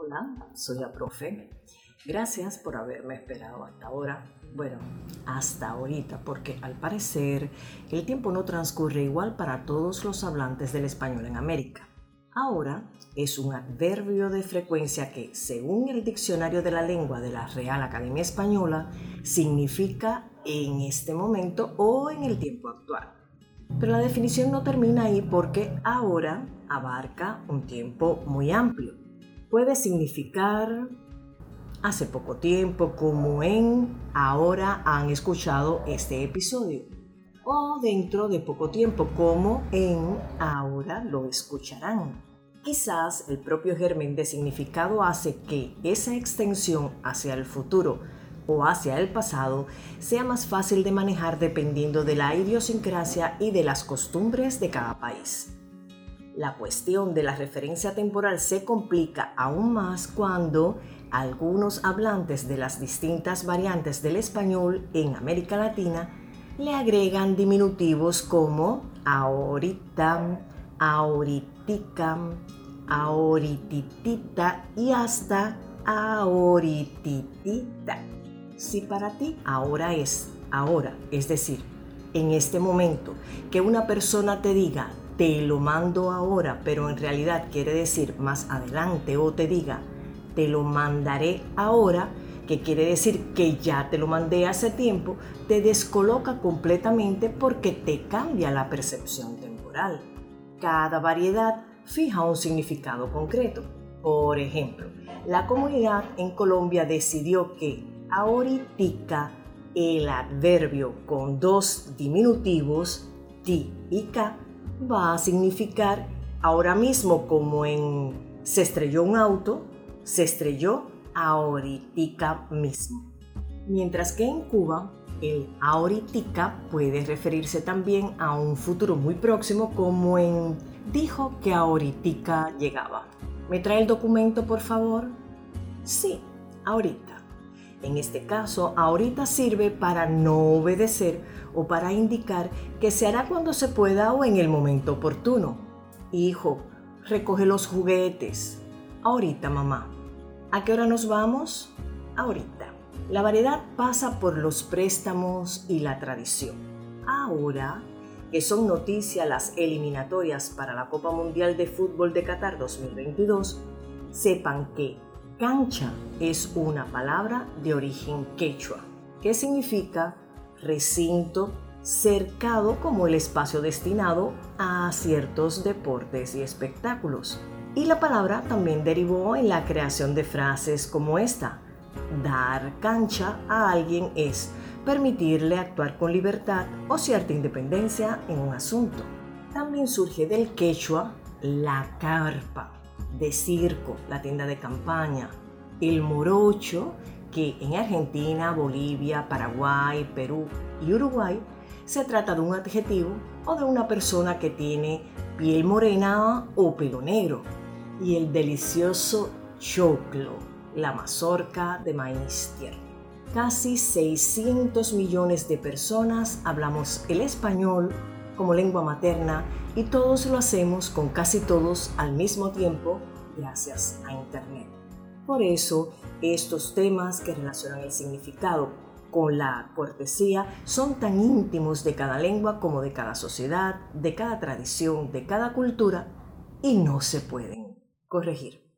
Hola, soy la profe. Gracias por haberme esperado hasta ahora. Bueno, hasta ahorita, porque al parecer el tiempo no transcurre igual para todos los hablantes del español en América. Ahora es un adverbio de frecuencia que, según el Diccionario de la Lengua de la Real Academia Española, significa en este momento o en el tiempo actual. Pero la definición no termina ahí porque ahora abarca un tiempo muy amplio. Puede significar hace poco tiempo, como en ahora han escuchado este episodio, o dentro de poco tiempo, como en ahora lo escucharán. Quizás el propio germen de significado hace que esa extensión hacia el futuro o hacia el pasado sea más fácil de manejar dependiendo de la idiosincrasia y de las costumbres de cada país. La cuestión de la referencia temporal se complica aún más cuando algunos hablantes de las distintas variantes del español en América Latina le agregan diminutivos como ahorita, ahoritica, ahorititita y hasta ahorititita. Si para ti ahora, es decir, en este momento, que una persona te diga te lo mando ahora, pero en realidad quiere decir más adelante, o te diga te lo mandaré ahora, que quiere decir que ya te lo mandé hace tiempo, te descoloca completamente porque te cambia la percepción temporal. Cada variedad fija un significado concreto. Por ejemplo, la comunidad en Colombia decidió que ahoritica, el adverbio con dos diminutivos, ti y ka, va a significar ahora mismo, como en se estrelló un auto, se estrelló ahoritica mismo. Mientras que en Cuba, el ahoritica puede referirse también a un futuro muy próximo, como en dijo que ahoritica llegaba. ¿Me trae el documento, por favor? Sí, ahorita. En este caso, ahorita sirve para no obedecer o para indicar que se hará cuando se pueda o en el momento oportuno. Hijo, recoge los juguetes. Ahorita, mamá. ¿A qué hora nos vamos? Ahorita. La variedad pasa por los préstamos y la tradición. Ahora, que son noticia las eliminatorias para la Copa Mundial de Fútbol de Qatar 2022, sepan que cancha es una palabra de origen quechua, que significa recinto cercado como el espacio destinado a ciertos deportes y espectáculos. Y la palabra también derivó en la creación de frases como esta: dar cancha a alguien es permitirle actuar con libertad o cierta independencia en un asunto. También surge del quechua la carpa de circo, la tienda de campaña, el morocho, que en Argentina, Bolivia, Paraguay, Perú y Uruguay se trata de un adjetivo o de una persona que tiene piel morena o pelo negro, y el delicioso choclo, la mazorca de maíz tierno. Casi 600 millones de personas hablamos el español como lengua materna y todos lo hacemos con casi todos al mismo tiempo gracias a Internet. Por eso, estos temas que relacionan el significado con la cortesía son tan íntimos de cada lengua como de cada sociedad, de cada tradición, de cada cultura, y no se pueden corregir.